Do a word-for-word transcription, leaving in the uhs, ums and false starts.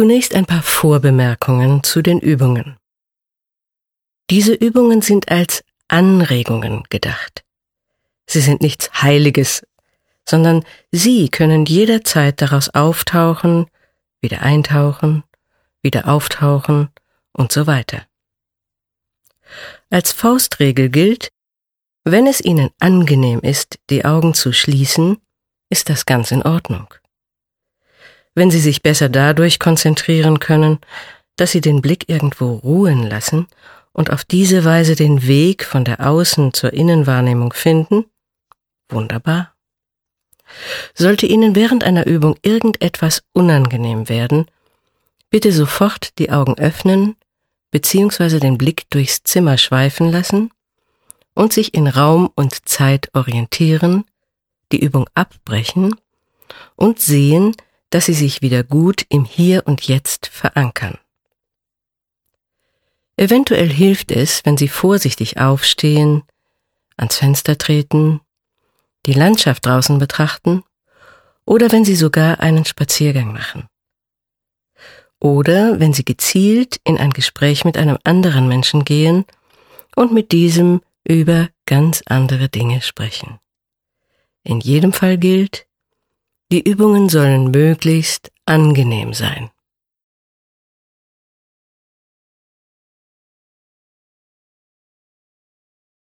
Zunächst ein paar Vorbemerkungen zu den Übungen. Diese Übungen sind als Anregungen gedacht. Sie sind nichts Heiliges, sondern Sie können jederzeit daraus auftauchen, wieder eintauchen, wieder auftauchen und so weiter. Als Faustregel gilt, wenn es Ihnen angenehm ist, die Augen zu schließen, ist das ganz in Ordnung. Wenn Sie sich besser dadurch konzentrieren können, dass Sie den Blick irgendwo ruhen lassen und auf diese Weise den Weg von der Außen- zur Innenwahrnehmung finden, wunderbar. Sollte Ihnen während einer Übung irgendetwas unangenehm werden, bitte sofort die Augen öffnen bzw. den Blick durchs Zimmer schweifen lassen und sich in Raum und Zeit orientieren, die Übung abbrechen und sehen, dass Sie sich wieder gut im Hier und Jetzt verankern. Eventuell hilft es, wenn Sie vorsichtig aufstehen, ans Fenster treten, die Landschaft draußen betrachten oder wenn Sie sogar einen Spaziergang machen. Oder wenn Sie gezielt in ein Gespräch mit einem anderen Menschen gehen und mit diesem über ganz andere Dinge sprechen. In jedem Fall gilt, die Übungen sollen möglichst angenehm sein.